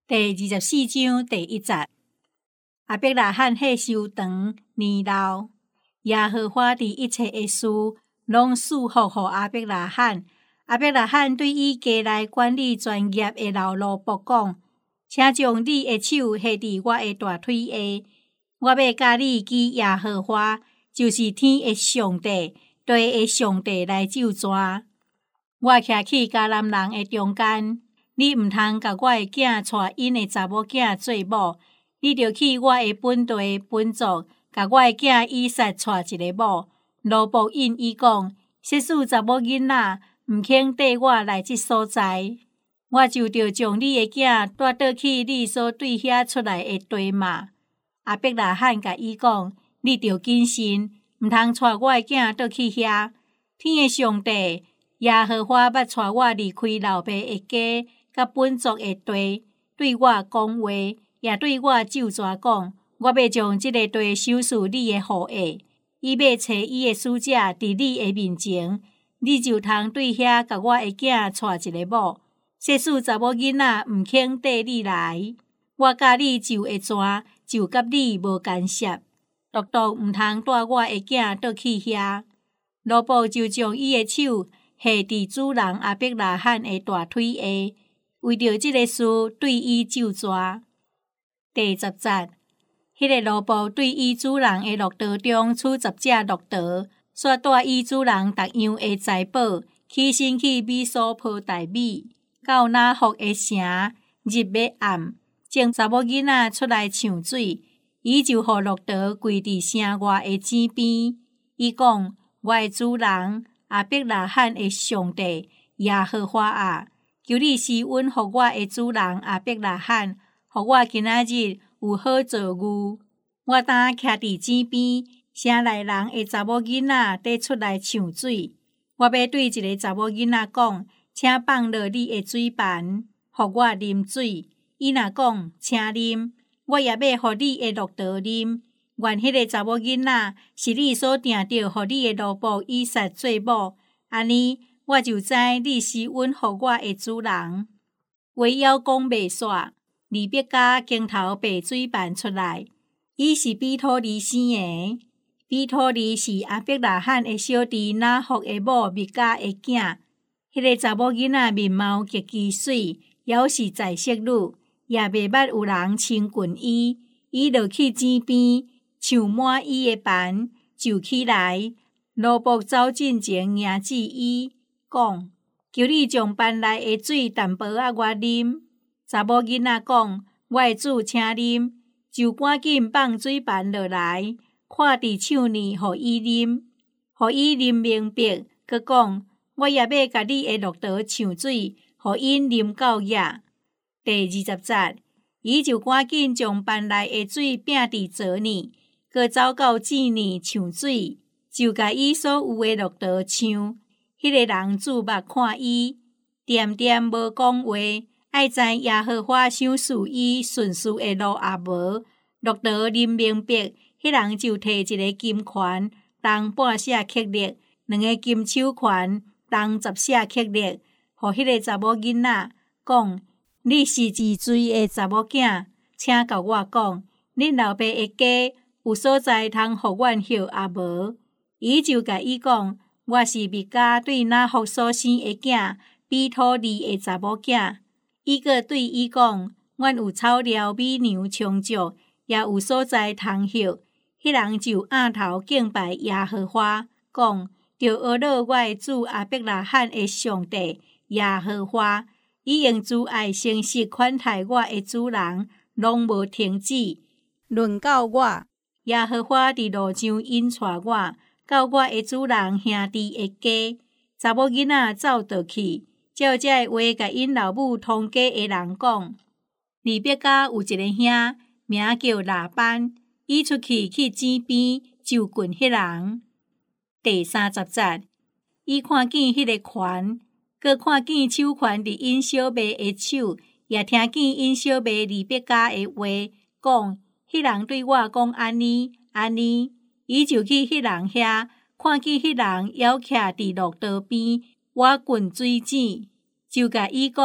第24章第1节。亚伯拉罕岁寿长年老，耶和华伫一切的事拢赐福予亚伯拉罕。亚伯拉罕对伊家内管理专业的老罗伯讲：请将你的手下伫我的大腿下，我要甲你记耶和华，就是天的上帝，地的上帝来咒詛。我徛去迦南人的中间，你毋通甲我的囝带因的查某囝做某，你着去我的本地本族，甲我的囝以撒带一个某。罗伯应伊讲：即使查某囡仔毋肯缀我来即所在，我就着将你的囝带倒去你所对遐出来的地嘛。亚伯拉罕甲伊讲：你着谨慎，毋通带我的囝倒去遐。天的上帝耶和华捌带我离开老爸的家，甲本族的地，对我讲话，也对我咒詛讲：我要将即个地收赐你的后裔，伊要找伊的使者伫你的面前，你就通对遐甲我的囝带一个某。即使查某囡仔毋肯缀你来，我甲你就会全，就甲你无干涉，独独毋通带我的囝倒去遐。罗伯就将伊的手下伫主人亚伯拉罕的大腿下，为着即个事对伊咒詛。第10节。迄个罗伯对伊主人的骆驼中取10只骆驼，煞带伊主人逐样的财宝，起身去米所坡大米，到拿福的城，日要暗，种查某囡仔出来抢水，伊就予骆驼跪伫城外的井边。伊讲：我的主人亚伯拉罕的上帝耶和华啊，求你施恩予我的主人亚伯拉罕，予我今仔日有好做牛。我当徛伫井边，城内人的查某囡仔缀出来抢水。我要对一个查某囡仔讲：请放落你的水盘，予我啉水。伊若讲请啉，我也要予你的骆驼啉。愿迄个查某囡仔是你所定着予你的罗伯以撒做某，安尼我就知你施恩予我的主人。话还讲袂煞，利百加经头爬水盘出来，伊是比土利生的。比土利是亚伯拉罕的小弟拿福的某密加的囝。迄个查某囡仔面貌极其水，犹是在色女，也袂捌有人亲近伊。伊落去井边，抢满伊的盘，就起来。罗伯走进前迎接伊，讲：求你将盘内的水淡薄仔我啉。查某囡仔讲：我的主请啉，就赶紧放水盘落来，看伫手里，予伊啉，予伊啉明白。佮讲：我也要甲你的骆驼抢水，予因啉到野。第20节。伊就赶紧将盘内的水摒伫槽里，佮走到井里抢水，就甲伊所有的骆驼抢。迄个人注目看伊，恬恬无讲话，爱知耶和华赏赐伊顺遂的路也无。骆驼啉明白，迄人就摕一个金环，重半舍克勒，2个金手环，重10舍克勒，予迄个查某囡仔讲：你是治罪的查某囝，请甲我讲，恁老爸的家有所在通予阮歇也无。伊就甲伊讲：我是密加对拿福所生的囝，比土利的查某囝。伊阁对伊讲：阮有草料米粮充足，也有所在通歇。迄人就仰头敬拜耶和华，讲：着阿乐我的主亚伯拉罕的上帝耶和华。伊用慈爱诚实款待我的主人，拢无停止。论到我，耶和华伫路上引带我，到我的主人兄弟的家。查某囡仔走倒去，照这的话甲因老母同家的人讲。利百加有一个兄，名叫拉班，伊出去井边就近迄人。第30节。伊看见迄个环。佮看见手环伫因小妹的手，也听见因小妹利百加的话，讲：迄人对我讲安尼安尼，伊就去迄人遐，看见迄人犹徛伫骆驼边，挖滚水井，就甲伊讲：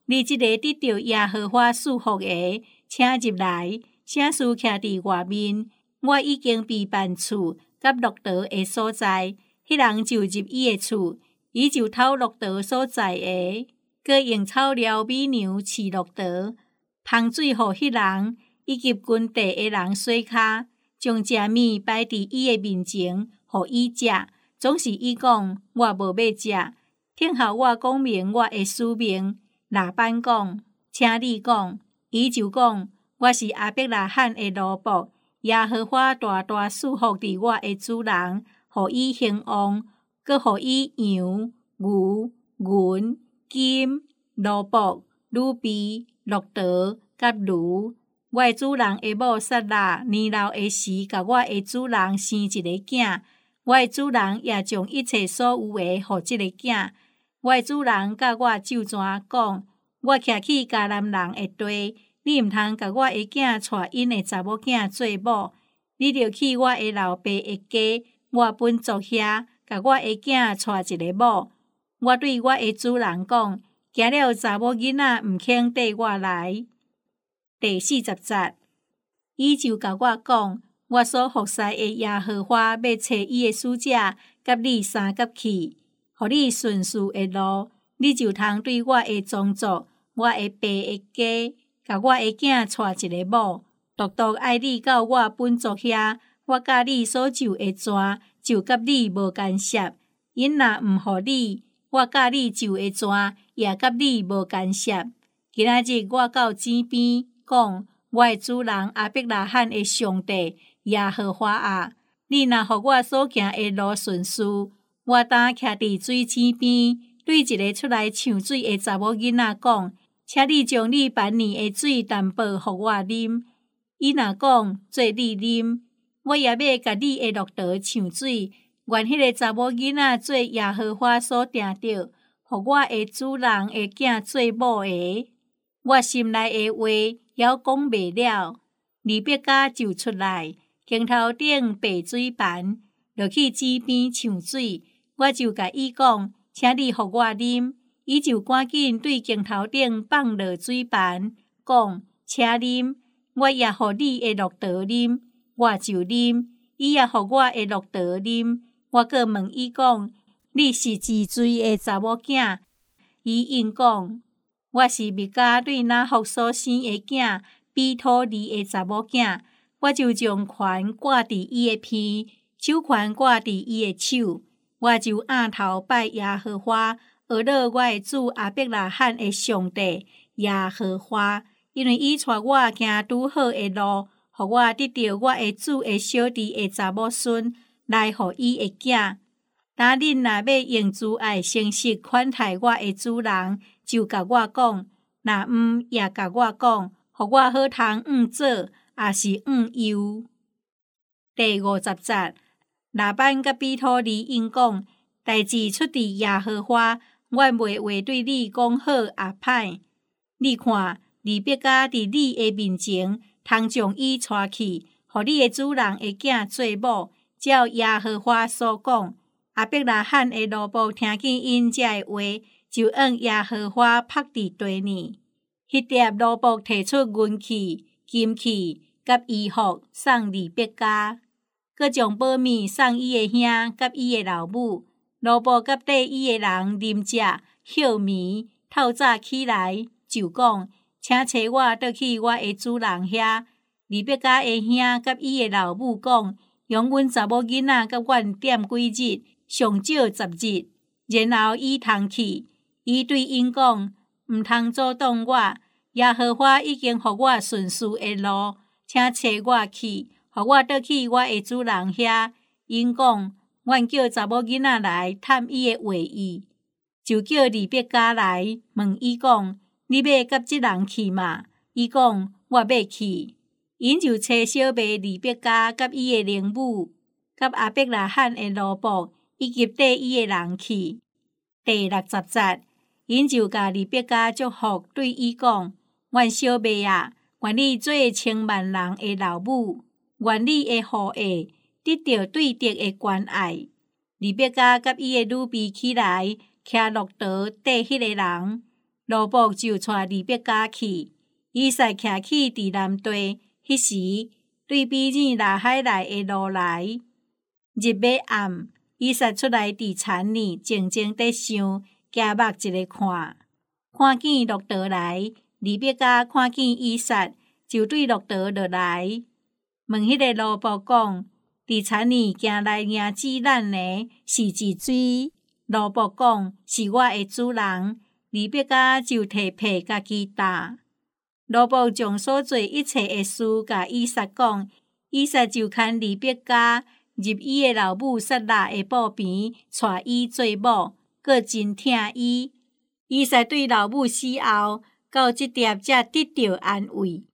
你即个得到耶和华赐福的，请入来。圣事徛伫外面，我已经备办厝甲乐道的所在。迄人就入伊的厝，伊就偷乐道所在的，佮用草料米娘饲乐道，芳水互迄人以及军地的人洗骹，将食物摆伫伊的面前，互伊食。总是伊讲，我无要食。听候我讲明我的使命，老板讲，请你讲。伊就讲，我是亚伯拉罕的奴仆，耶和华大大赐福伫我的主人，互伊兴旺，佮互伊羊、牛、银、金、奴仆、女婢、乐道、甲驴。我的主人的某撒拉年老的时，甲我的主人生一个囝。我的主人也将一切所有的互即个囝。我的主人甲我咒詛讲：我徛去迦南人的地，你毋通甲我的囝带因的查某囝做某。你着去我的老爸的家，我本族遐，甲我的囝带一个某。我对我的主人讲：惊了查某囡仔毋肯缀我来。第40节，伊就甲我讲：我所服侍的耶和华要找伊的使者，甲你相甲去，互你顺序的路，你就通对我的宗族、我的爸的家，甲我的囝带一个某，独独爱你到我本族遐。我甲你所受的蛇，就甲你无干涉。因若毋互你，我甲你受的蛇，也甲你无干涉。今仔日我到井边讲，我的主人亚伯拉罕的上帝耶和华啊，你若互我所行的路顺遂，我当徛伫水井边，对一个出来抢水的查某囡仔讲，请你将你半年的水淡薄互我啉。伊若讲做你啉，我也要甲你的乐道抢水。愿迄个查某囡仔做耶和华所定着，互我的主人的囝做某的。我心内的话还讲袂了，利百加就出来，镜头顶爬水盘，落去井边抢水。我就甲伊讲，请你互我啉。伊就赶紧对镜头顶放落水盘，讲，请啉。我也互你的乐道啉，我就啉。伊也互我的乐道啉。我阁问伊讲，你是几岁的查某囝？伊应讲，我是密加对拿福所生的囝，比土利的查某囝。我就将拳挂伫伊的鼻，手拳挂伫伊的手。我就仰头拜耶和华，学了我的主亚伯拉罕的上帝耶和华，因为伊带我行拄好的路，互我得到我的主的小弟的查某孙。来互伊的囝，当恁若要用慈爱诚实款待我的主人，就甲我讲；若毋也甲我讲，互我好通做，也是忧。第50节，拉班甲比土利应讲：代志出伫耶和华，我袂话对你讲好也歹。你看，利百加伫你的面前，通将伊带去，互你的主人的囝做某。照耶和华所讲，亚伯拉罕的奴仆听见因遮的话，就按耶和华拍伫地呢。迄碟奴仆摕出银器、金器甲衣服送利百加，佮将宝米送伊的兄甲伊的老母。奴仆甲缀伊的人啉食、歇眠，透早起来就讲，请找我倒去我的主人遐。利百加的兄甲伊的老母讲，用阮查某囡仔甲阮点几日，上少10日，然后伊通去。伊对因讲，毋通阻挡我。耶和华已经互我顺序的路，请找我去，互我倒去我的主人遐。因讲，阮叫查某囡仔来探伊的话意，就叫利百加来问伊讲，你要甲即人去嘛？伊讲，我要去。因就找小妹利百加甲伊的灵母，甲亚伯拉罕的奴仆，以及缀伊的人去。第60节，因就甲利百加祝福，对伊讲：阮小妹啊，愿你做千万人的老母，愿你的后裔得到对德的关爱。利百加甲伊的女婢起来，徛路途缀迄个人， 罗伯就带利百加去。以撒徛起伫南地，迄时对比尔拉海内的路来，日要暗，以撒出来伫田里，静静地想，夹目一个看，看见骆驼来，利百加看见以撒，就对骆驼落来，问迄个罗伯讲：伫田里行来迎接咱的是一水？罗伯讲：是我的主人。利百加就提被家己担。罗伯将所做一切的事甲以撒讲，以撒就牵利百加入伊的老母撒拉的埔边，带伊做某，阁真疼伊。以撒对老母死后，到即点才得到安慰。